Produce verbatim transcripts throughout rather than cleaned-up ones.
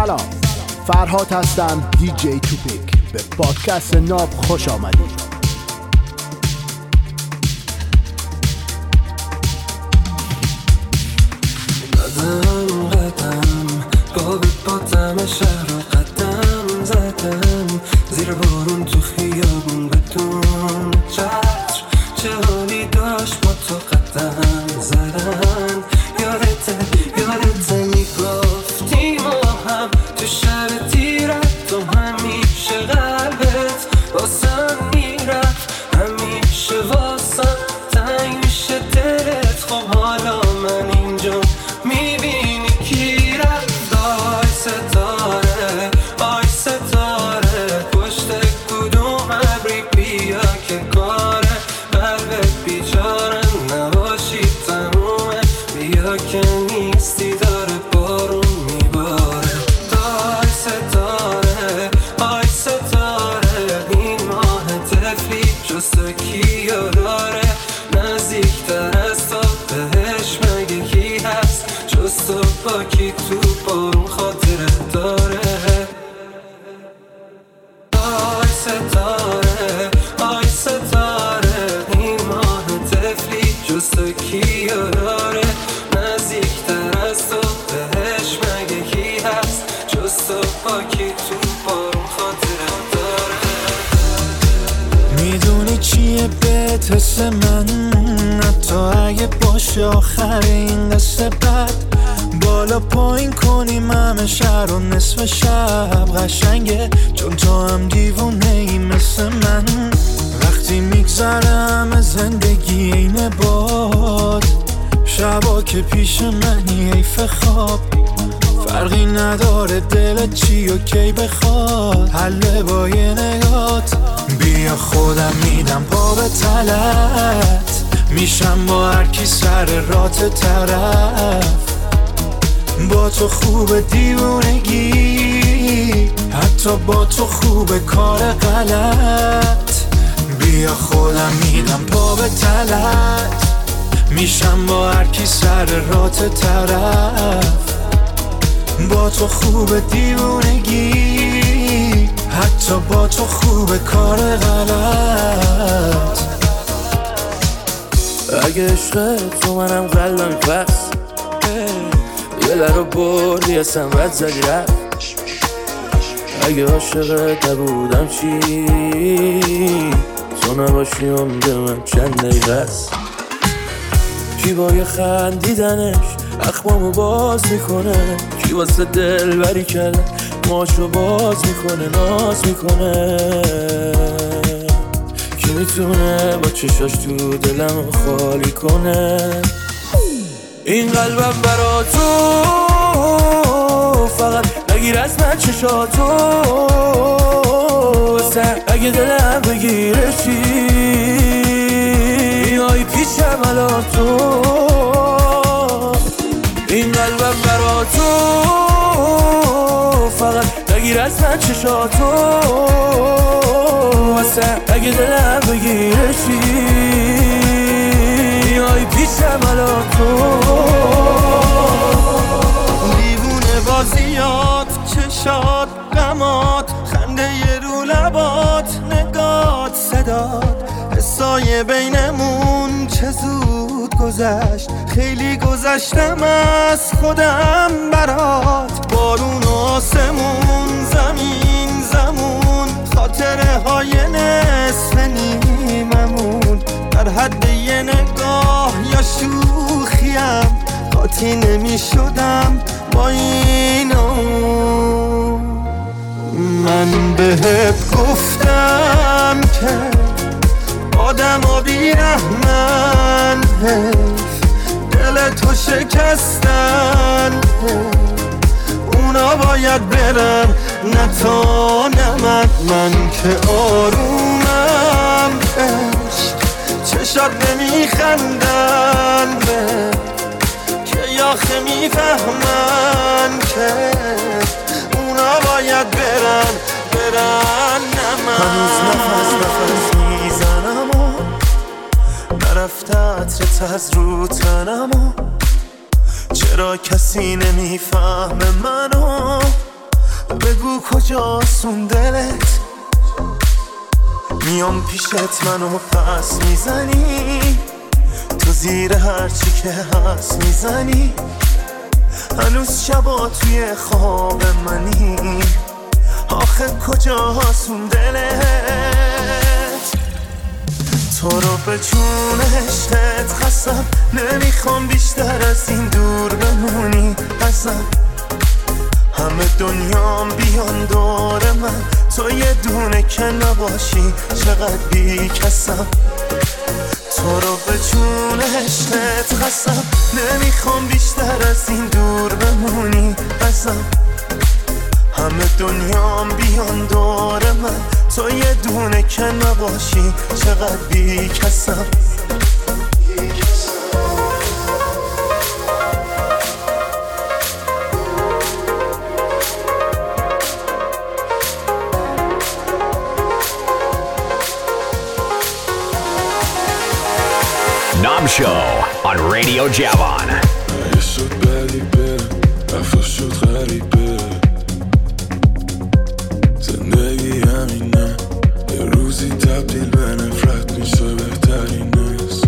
سلام، فرهاد هستم، دی جی توپیک. به پادکست ناب خوش آمدید. قدم قدم بابی با دم شهر رو قدم زدم، زیر بارون تو خیابون بدون چتر، چه حالی داشت با تو قدم زدن. یادته یادته میگفتی ما هم تو شب تیرت، تو همیشه قلبت واسم میرفت، همیشه واسم تنگ میشه دلت. خب حالا من اینجا میبینی کی رفت؟ آی ستاره آی ستاره، پشت کدوم ابری بیا که کاره قلبت بیچاره نباشی تمومه، بیا که نیستی داره بارون میباره. آی ستاره آی ستاره، این ماه تفلی جز تو کیو داره؟ نزدیکتر از تو بهش مگه کی هست جز تو؟ با کی تو بارون خاطره داره؟ آی ستاره آی ستاره، این ماه تفلی جز تو کیو داره؟ نزدیکتر از تو بهش مگه کی هست جز تو؟ با کی تو بارون خاطره داره؟ میدونی چیه بهت حس من؟ حتی اگه باشه آخر این قصه بد، بالا پایین کنیم همه شهر و نصف شب قشنگه، چون تو هم دیوونه ای مثل من. وقتی میگذره همه زندگی اینه باد، شبا که پیش منی حیف خواب، فرقی نداره دلت چی و کی بخواد، حله با یه نگات. بیا خودم میدم پا به تلت، میشم با هر کی سر رات طرف، با تو خوب دیوونگی، حتی با تو خوب کار غلط. بیا خودم میدم پا به تلت، میشم با هر کی سر رات طرف، با تو خوب دیوونگی، حتی با تو خوب کار غلط. اگه عشق تو منم قلبم پس، یه لرو بردی اصلا رد زدی رفت. اگه عاشقت نبودم چی؟ تو نباشی عمر من چند دقیقه است. کی با یه خندیدنش اخمامو باز میکنه، کی واسه دل بری کرده ماشو باز میکنه ناز میکنه، کی میتونه با چشاش تو دلم خالی کنه؟ این قلبم برا تو فقط نگیر از من چشاتو، واسه اگه دلم بگیره چی؟ بیای پیشم الان تو. این قلبم برا تو فقط نگیر از من چشاتو، واسه اگه دلم بگیره چی؟ بیای پیشم الان تو. دیوونه بازیات، چشات، غمات، خنده ی رو لبات، نگات، صدات، حسای بینمون چه زود گذشت، خیلی گذشتم از خودم برات. بارون و آسمون، زمین زمون، خاطره های نصف نیممون، در حد یه نگاه یا شوخیم قاطی نمی شدم با اینو. من بهت گفتم که آدم ها بیرحمن، دل تو شکستن، اونا باید برن نه تا نه من. من که آرومم عشق، چشات نمیخندن که یاخه میفهمن که اونا باید برن برن نه من. هنوز نفس نفس میزنم و نرفته عطرت از رو تنم و چرا کسی نمیفهمه منو؟ بگو کجاست دلت، میام پیشت منو پس میزنی، تو زیر هرچی که هست میزنی، هنوز شبا توی خواب منی، آخه کجاست دلت. تو رو به جون عشقت خستم، نمیخوام بیشتر از این دور بمونی ازم، همه دنیام بیان دور من، تو یه دونه که نباشی چقدر بی کسم. تو رو به جون عشقت خستم، نمیخوام بیشتر از این دور بمونی ازم، همه دنیام بیان دور من، تو یه دونه که نباشی چقدر بی کسم. Nam Show on Radio Javan. یه شد بدی بره، رفت شد غریبه، زندگی همینه، یه روزی تبدیل به نفرت میشه بهترین است.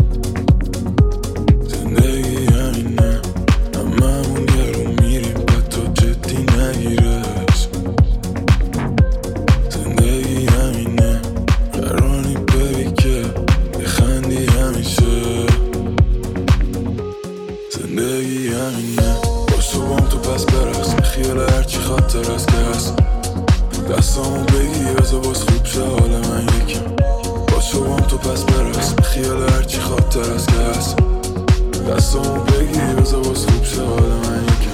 زندگی همینه، هممون یه رو میریم بعد تو جدی نگیرش. زندگی همینه، قراری بری که خندی همیشه. زندگی همینه، باش تو بام تو پس برقص، خیال هرچی خاطر از که هست، دستامو بگی بذار باز خوب شه حال من یکم. باش تو بام تو پس برقص، خیال هرچی خاطر از که هست، دستامو بگی بذار باز خوب شه حال من یکم.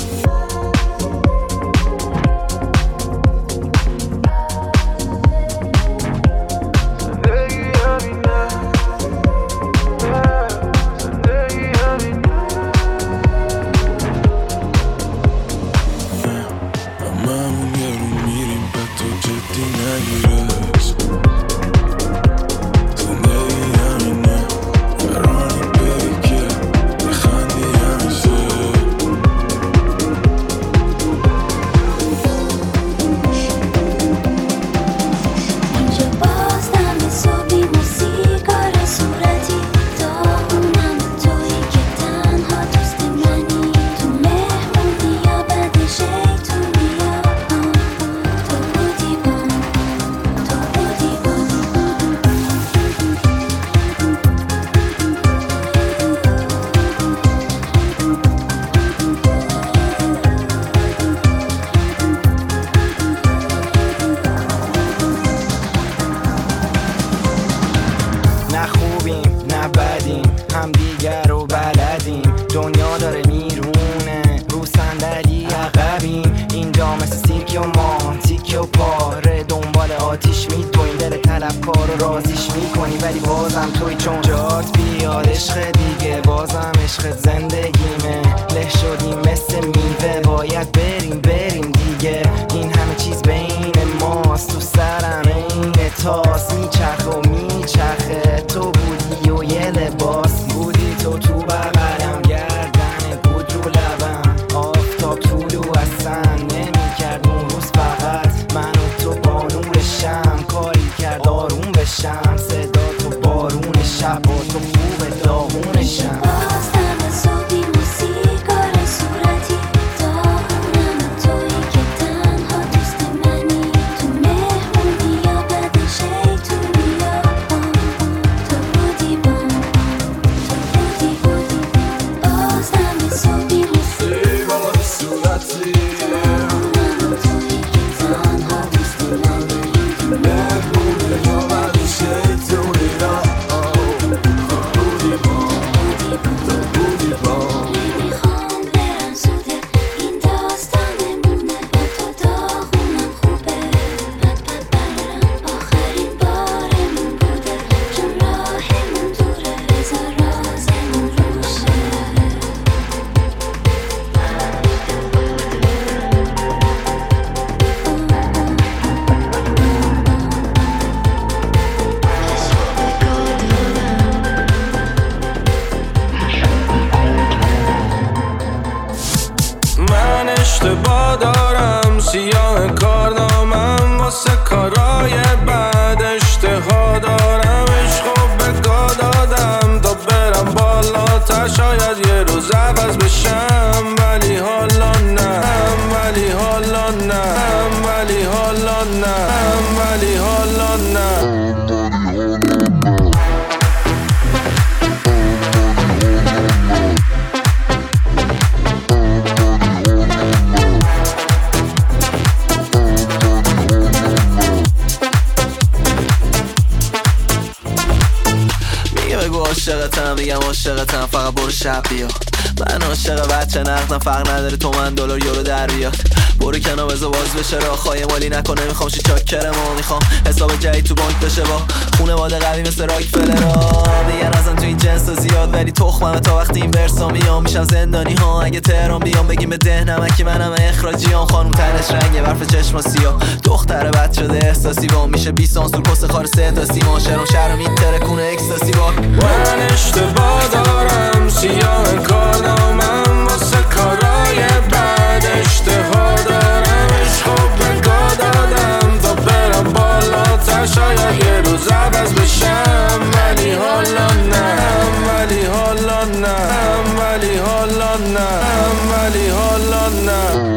سیاه کارنامم واسه کارای بعد اشتها دارم عشقو بگا دادم تا برم بالاتر شاید یه روز عوض بشم ولی حالا نه ولی حالا نه ولی حالا نه ولی حالا نه عاشقتم میگم عاشقتم فقط برو شب بیا من عاشق بچه نقدم فرق نداره تومن دلار یورو در بیاد برو کنار بذار باز بشه راه خواهی مالی نکنه میخوام شی چاکرمو میخوام حساب جدید تو بانک بشه با خونواده قوی مثل راکفلرا میگن ازم تو این جنس زیاد ولی تخممه تا وقتی این ورسا میام میشم زندانی ها اگه تهران بیام بگیم به ده نمکی منم اخراجیام خانم تنش رنگه برف چشما سیاه دختر بد شده احساسی با میشه بیست سانسور پست خار سه تا سیما شرم شرم این ترکونه اکستاسی با من اشتباه دارم سیاه کارنامم واسه کارای بعد اشتها دارم عشقو بگا دادم تا برم بالاتر شاید یه روز عوض بشم ولی حالا نه ولی حالا نه ولی حالا نه ولی حالا نه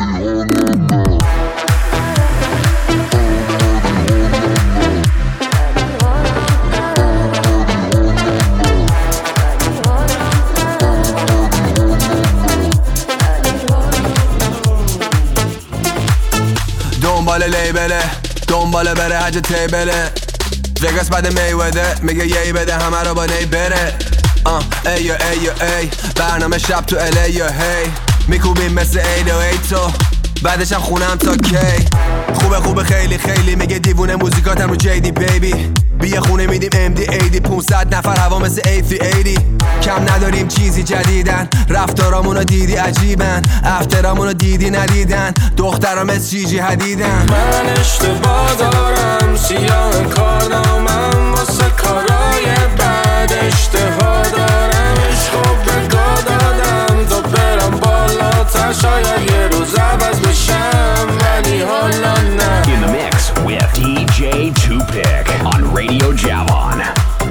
دنبال لیبله دنبال بره حج تیبله وگاس بعد میوده میگه یی بده همه رو با نی بره آه ای یا ای یا ای برنامه شب تو الی یا هی میکوبیم مثل ایل و ای تو بعدش هم خونم تا کی خوبه خوبه خیلی خیلی میگه دیوونه موزیکاتم رو جیدی بیبی بیا خونه میدیم ام دی ایدی پونصد نفر هوا مثل ایتی ایدی کم نداریم چیزی جدیدن رفتارامونو دیدی عجیبن افترامونو دیدی ندیدن دخترام مثل جیجی حدیدن من اشتباه دارم سیاه کارنامم واسه کارای بعد اشتها دارم عشقو بگا دادم تا برم بالاتر شاید یه روز عوض بشم ولی حالا نه In the mix with دی جی Tupic on Radio Javon.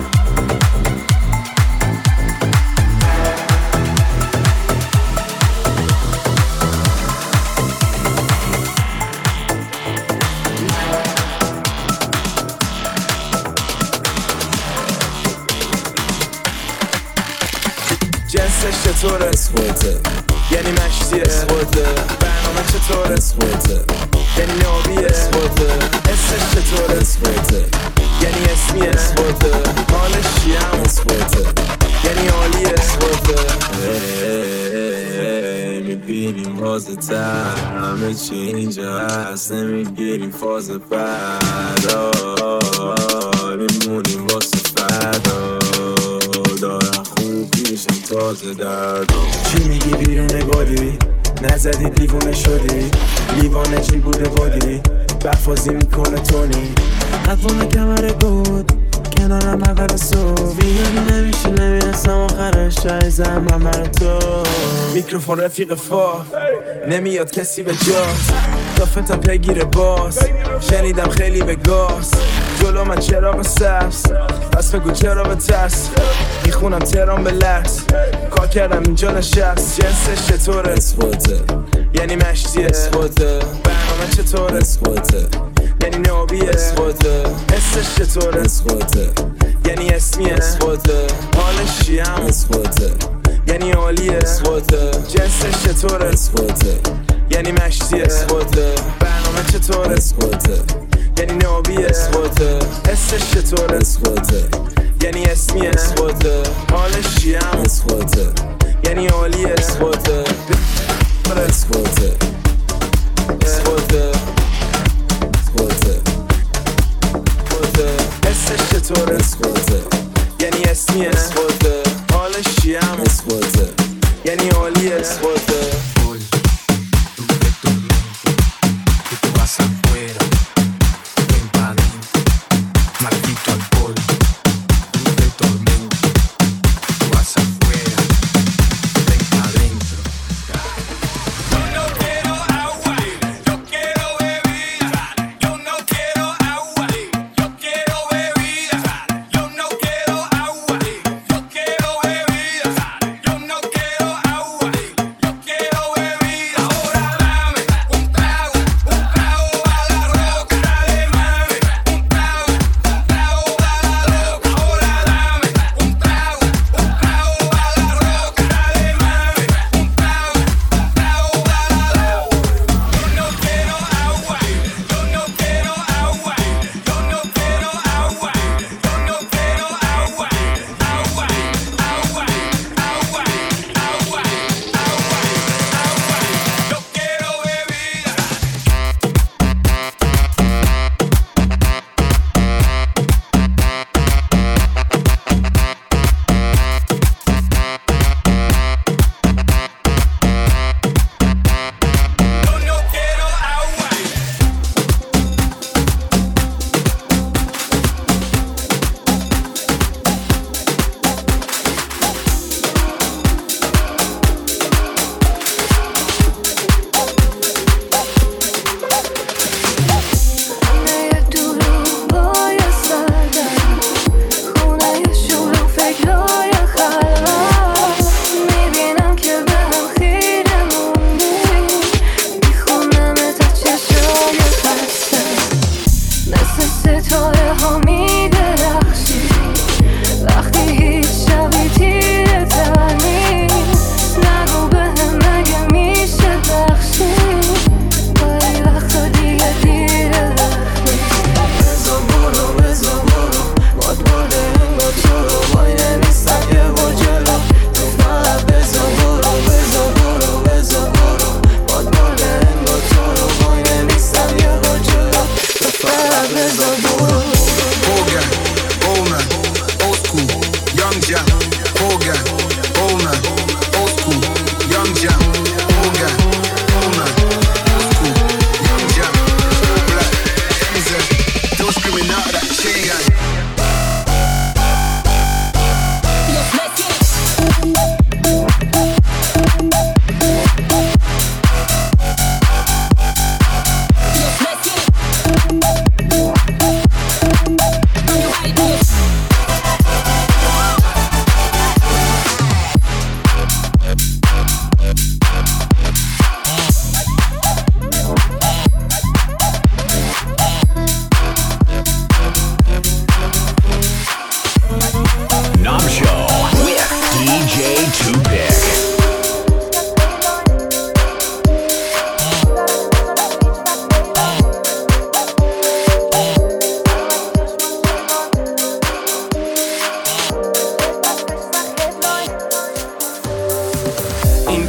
جنسش چطوره؟ اسپورته یعنی مشتیه اسپورته برنامه چطوره؟ اسپورته یعنی نابیه اسپورته اسمش چطوره؟ اسپورته یعنی اسمیه اسپورته حالش چیه هم اسپورته یعنی عالیه اسپورته میبینیم بازه تر همه چی اینجا هست نمیگیریم فاز بعد میمونیم واسه فردا دارم خوب میشم تازه درد چی میگی بیرون بادی نزدی دیوونه شدی لیوانه چی بوده بادی برفازی میکنه تونی قطعونه کمره بود کنارم اول صبح بیانی نمیشه نمیرسم آخرش عیزم همه تو میکروفون رفیق فا نمیاد کسی به جاست دافتم پیگیر باز شنیدم خیلی به گاز جلو من چراغ سبز پس بگو چرا به ترس میخونم تهران به لرز کار کردم اینجا نشست جنسش چطوره؟ اسپورته یعنی مشتیه اسپورته برنامه چطوره؟ اسپورته یعنی نابیه اسپورته حسش چطوره؟ اسپورته یعنی اسمیه اسپورته حالش چیه هم اسپورته یعنی عالیه اسپورته جنسش چطوره؟ اسپورته یعنی مشتیه اسپورته برنامه چطوره؟ اسپورته یعنی نابیه اسپورته حسش چطوره؟ اسپورته یعنی اسمیه اسپورته حالش چیه هم اسپورته یعنی عالیه اسپورته اسپورته اسپورته اسپورته حسش چطوره؟ اسپورته یعنی اسمیه اسپورته حالش چیه هم اسپورته یعنی عالیه اسپورته Yo no quiero agua, yo quiero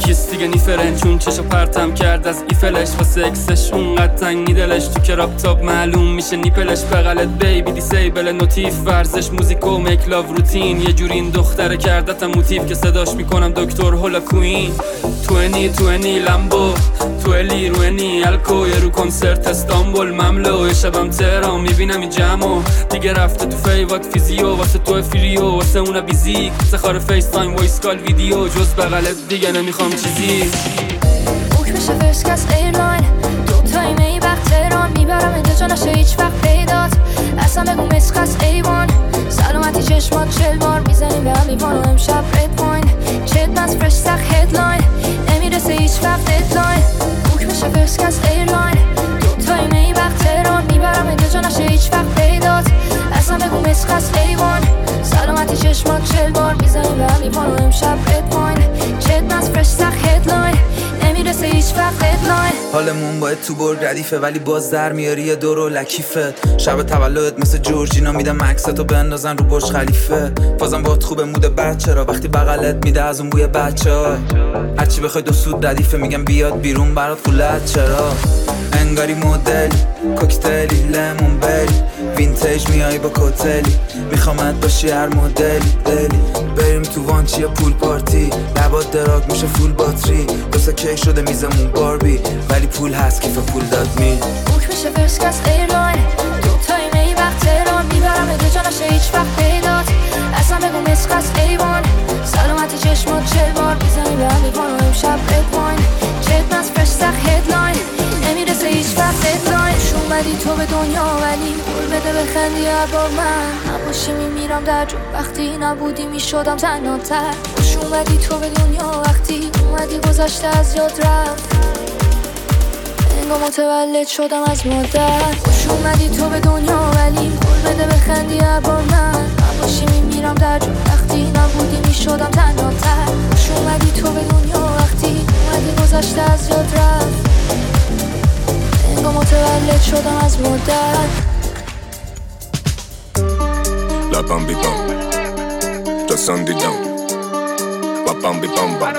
نرگس دیگه نیفرن چون چشو پرتم کرد از ایفلش واسه اکسش اونقدر تنگ میدلش تو کراب تاپ معلوم میشه نیپلش بغلت بیبی دیسیبل نوتیف ورزش موزیک و میک لاو روتین یه جوری این دختره کردتم موتیف که صداش میکنم دکتر هولا کوین توینی توینی لامبو تویلی روینی الکو یه رو کنسرت استانبول مملو شبم تهران میبینم این جمعو دیگه رفته تو فیوات فیزیو واسه تو فریو واسه اونا بیزیک سخار فیس تایم وایس کال ویدیو جز بغلت دیگه نمیخوام چیزی بوک میشه فرسکس ایرلاین دو تایی می وقت تهران میبرم اینجا جا نشه هیچ وقت پیدات اصلا بگو مسخص ایوان سلامتی چشمات چل بار میزنیم به هم میوان و امشب رید پوین چت مز فرش سخ هدلاین نمیرسه هیچ وقت ددلاین بوک میشه فرسکس ایرلاین دو تایی می وقت تهران میبرم اینجا جا نشه هیچ وقت پیدات اصلا بگو مسخص ایوان سلامتی چشمات چل بار میزنیم به هم میوان و امشب رید پوین چت مز فرش سخ هدلاین نمیرسه هیچ وقت ددلاین حالمون باید تو برگ ردیفه ولی باز در میاری یه دور و لکیفت شب تولدت مثل جورجینا میدم عکستو بندازن رو برج خلیفه بازم باید خوبه مود بچه را وقتی بغلت میده از اون بوی بچه ها هرچی بخوای دو سود ردیفه میگم بیاد بیرون برات فولت چرا انگاری مدلی کوکتلی لیمون بری وینتیج میای با کوتلی میخوامت باشی هر مدلی دلی بریم تو وانچی پول پارتی لبات دراگ میشه فول باتری دوستا کی شده میزمون باربی ولی پول هست کیف پول داد می بوک میشه فرسکس ایرلاین دو تایی می وقت تهران میبرم ادو جا نشه هیچ وقت پیدات اصلا بگو مسخص ایوان سلامتی چشمات چل بار میزنی به هم میوان و امشب رید پوین چت مز فرش سخ هدلاین نمیرسه هیچ وقت ددلاین اومدی تو به دنیا ولی قول بده بخندی با من نباشی میمیرم در جو وقتی نبودی میشدم تنها تر خوش اومدی تو به دنیا وقتی اومدی گذشته از یاد رفت انگار متولد شدم از مادر خوش اومدی تو به دنیا ولی قول بده بخندی با من نباشی میمیرم در جو وقتی نبودی میشدم تنها تر خوش اومدی تو به دنیا وقتی اومدی گذشته از یاد رفت انگار متولد شدم از مادر لبم بی بام دستان دیدم لبم بی بام بام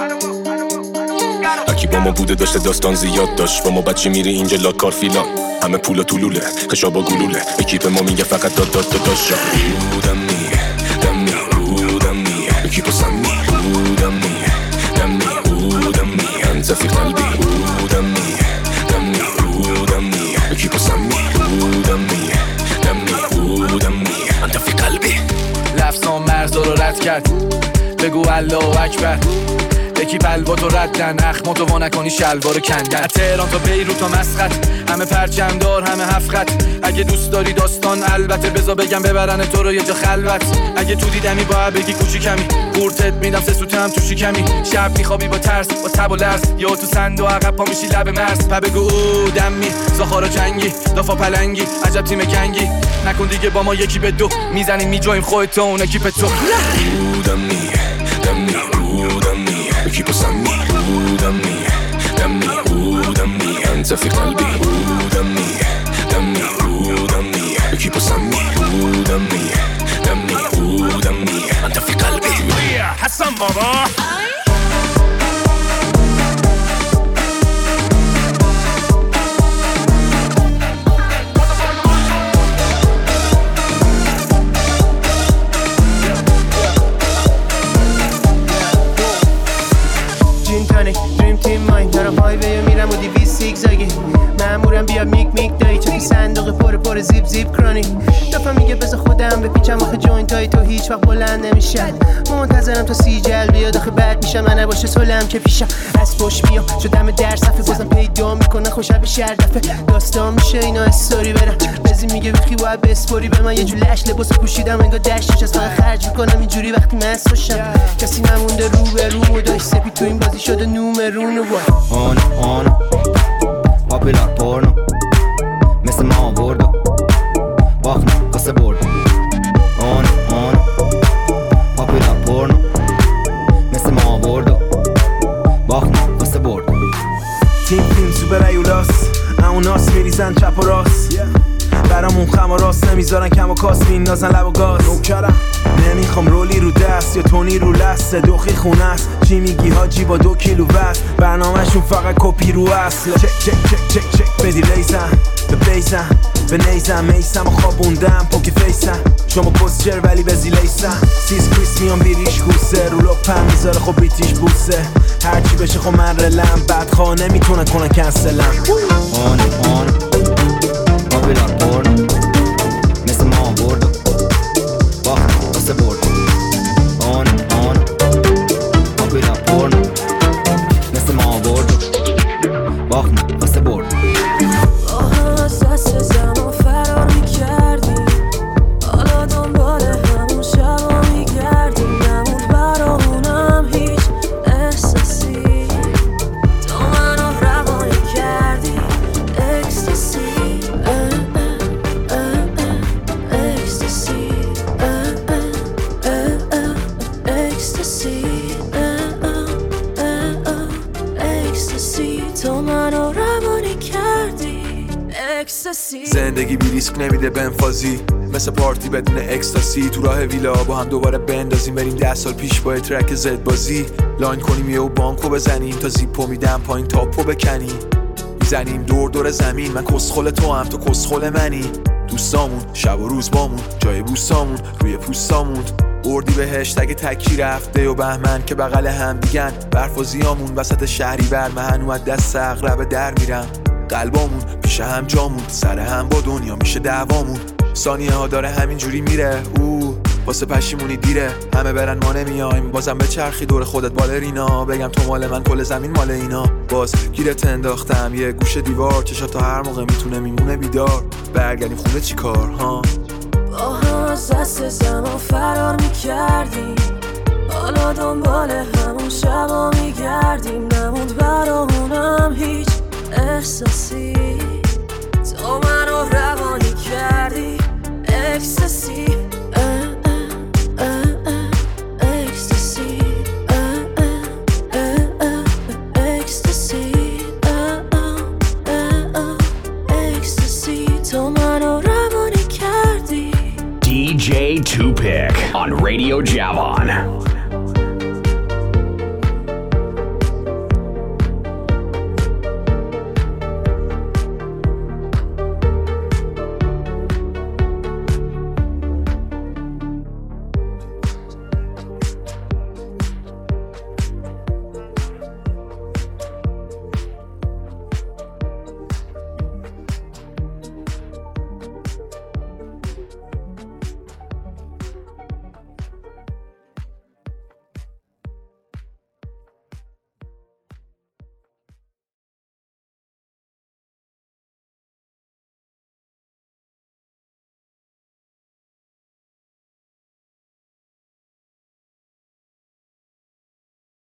اکی با ما بوده داشته داستان زیاد داشت با ما بچه میری اینجا لاکار فیلان همه پولا طولوله خشابا گلوله اکیپ ما میگه فقط داد داد داد داشت بودم میه دم میه بودم میه اکیپو سمی بودم میه دم میه بودم میه انت فی قلبی بودم میه دم میه بودم میه اکیپو سمی بودم میه دم میه بودم میه انت فی قلبی لفظان مرزا رو رد کرد بگو الله اکبر یکی بلواتو ردن اخماتو وا نکنی شلوارو کندن تهران تا بیروت تا مسقط همه پرچم دار همه هفت اگه دوست داری داستان البته بذار بگم ببرن تو رو یه جا خلوت اگه تو دیدمی باید بگی کوچیکمی قورتت میدم سه سوته هم تو شکمی شب میخوابی با ترس با تب و لرز یا تو صندوق عقب پا میشی لب مرز پا بگو او دمی زاخارا جنگی دافا پلنگی عجب تیم گنگی نکن دیگه با ما یکی به دو میزنیم میجویم خودت اون اکیپ تو بودم میه دم میه بودم میه اکیپو سمی بودم میه دم میه بودم میه انت فی قلبی بودم میه دم میه بودم میه اکیپو سمی بودم میه دم میه بودم میه انت فی قلبی حسن بابا دریم تیم ماین دارم های ویو میرم و دیویز سیگزاگی مامورم بیا میک میک دایی چه صندوق پر پر زیپ زیپ کرانی دفعه میگه بذار خودم بپیچم آخه جوینت های تو هیچ وقت بلند نمیشن منتظرم تا سی جل بیاد آخه بعد میشم من نباشه سلم که پیشم از پشت میام شدم در صفحه بازم پیدا میکنه خوشم به شهر دفعه داستان میشه اینا استوری برم بزی میگه بخی باید بسپوری به من یه جو لش لباس پوشیدم انگار دشتش از فقط خرج میکنم اینجوری وقتی مست باشم کسی نمونده رو به رو داشت سپی تو این بازی شده نومرون و آن آن پاپیلار پورنو مثل ما بردو باخنه قصه برد آن آن پاپیلار پورنو مثل ما بردو باخنه قصه برد تیم فیلم سوپر ایولاس اوناس میریزن چپ و راست برامون خم و راست نمیذارن کم و کاس میندازن لب و گاز نوکرم نمیخوام رولی رو دست یا تونی رو لسته دوخی خونه است چی میگی حاجی با دو کیلو وست برنامهشون فقط کپی رو اصل چک چک چک چک چک بدی لیزن به بیزن به نیزم میسم و خوابوندم پوکی فیسم شما پوستچر ولی به زیلیسم سیز کریس میان بیریش کوسه رو لپم میذاره خب بیتیش بوسه هرچی بشه خب من رلم بدخواه نمیتونن کنن کنسلم آن آن آبیلار پرن مثل ما برد باخت واسه برد آن آن آبیلار پرن مثل ما برد باخت واسه برد از دست زمان فرار میکردیم حالا دنبال همون شبا میگردیم نمود برامونم هیچ احساسی تو منو روانی کردی اکستاسی اکستاسی اکستاسی اکستاسی تو منو روانی کردی زندگی بی ریسک نمیده بنفازی مثل پارتی بدون اکستاسی تو راه ویلا با هم دوباره بندازیم بریم ده سال پیش با ترک زد بازی لاین کنیم یه و بانکو بزنیم تا زیپو میدم پایین تاپو بکنیم میزنیم دور دور زمین من کسخل تو هم تو کسخل منی دوستامون شب و روز بامون جای بوسامون روی پوستامون اردی بهشت اگه تکی رفته و بهمن که بغل هم دیگن برف و زیامون وسط شهری بر من و دست اغرب در میرم قلبامون پیش هم جامون سر هم با دنیا میشه دعوامون ثانیه ها داره همینجوری میره او واسه پشیمونی دیره همه برن ما نمیایم بازم به چرخی دور خودت بالرینا بگم تو مال من کل زمین مال اینا باز گیرت انداختم یه گوشه دیوار چشا تا هر موقع میتونه میمونه بیدار برگردیم خونه چی کار ها با هم از دست زمان فرار میکردیم حالا دنبال همون شبا میگردیم نمود برامونم هیچ احساسی تو منو روانی کردی اکستاسی اکستاسی اکستاسی اکستاسی تو منو روانی کردی D J Tupic on Radio Javon.